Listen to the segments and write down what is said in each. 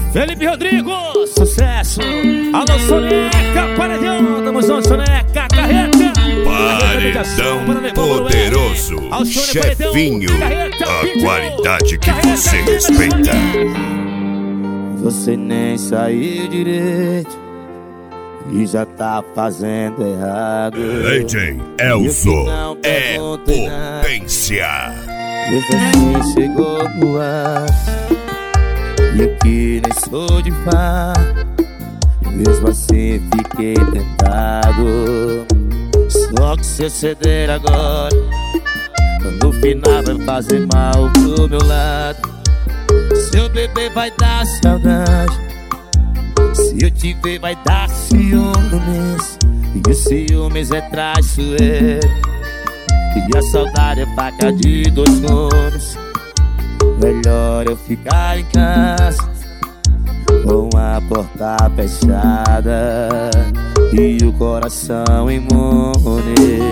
Felipe Rodrigo, sucesso. Alô, Soneca, paredão, tamo junto, Soneca, carreta. Paredão poderoso, chefinho, a qualidade que você respeita. Você nem saiu direito e já tá fazendo errado. DJ Elzo é potência. Mesmo assim chegou no ar, e eu que nem sou de fá, mesmo assim fiquei tentado. Só que se eu ceder agora, no final vai fazer mal pro meu lado. Seu bebê vai dar saudade, se eu te ver vai dar ciúmes, e o ciúmes é traiçoeiro, e a saudade é faca de dois gumes. Melhor eu ficar em casa, com a porta fechada e o coração imune.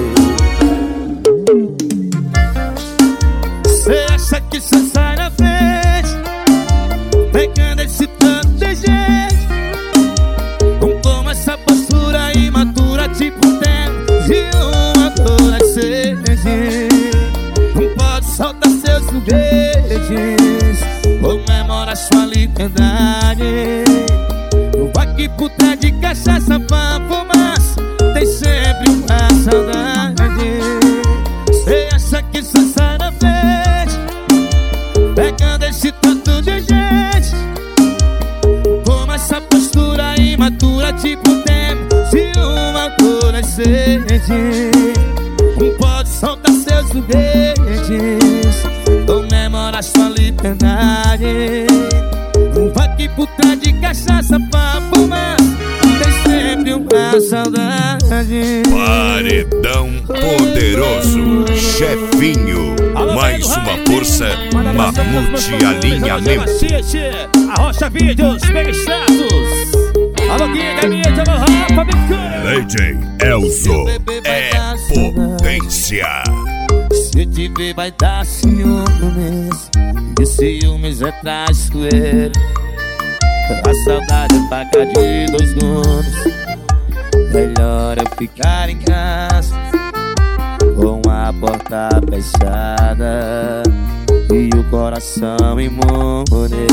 Cê acha que cê sai na frente, pegando esse tanto de gente, com essa postura imatura, tipo tempo de uma adolescente. Não pode soltar seus foguetes, comemora sua liberdade. Vai que puta de cachaça pra fumaça, tem sempre uma saudade. Cê acha que cê sai na frente, pegando esse tanto de gente, com essa postura imatura, tipo tempo de uma adolescente. Não pode soltar seus foguetes, comemora sua liberdade. Vai que puta de cachaça pra fumar, tem sempre uma saudade. Paredão poderoso, chefinho. Mais uma força, Mamute Alinhamento. Arrocha Vídeos, bem status. Alô, Guinga, mídia, alô, Rafa, DJ Elzo é potência. Se eu te ver vai dar ciúmes, e ciúmes é traiçoeiro, a saudade é faca de dois gumes. Melhor eu ficar em casa, com a porta fechada e o coração imune.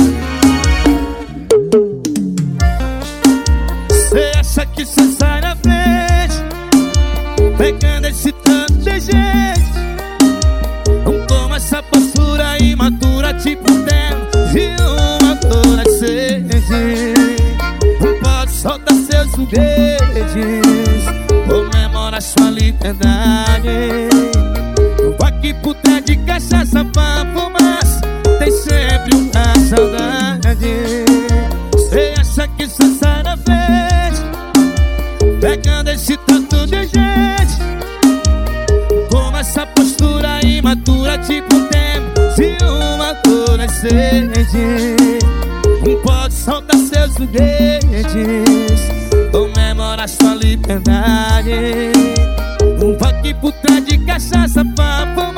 Cê acha que cê sai na frente, pegando esse tanto de gente, com essa postura imatura, tipo tempo de uma adolescente. Não pode soltar seus foguetes, comemora sua liberdade. Vai que puta de cachaça pra fumaça, tem sempre uma saudade. Cê acha que cê sai na frente, pegando esse tanto de gente, com essa postura imatura, tipo tempo de uma adolescente. Não pode soltar seus foguetes, comemora sua liberdade. Vai que puta de cachaça pra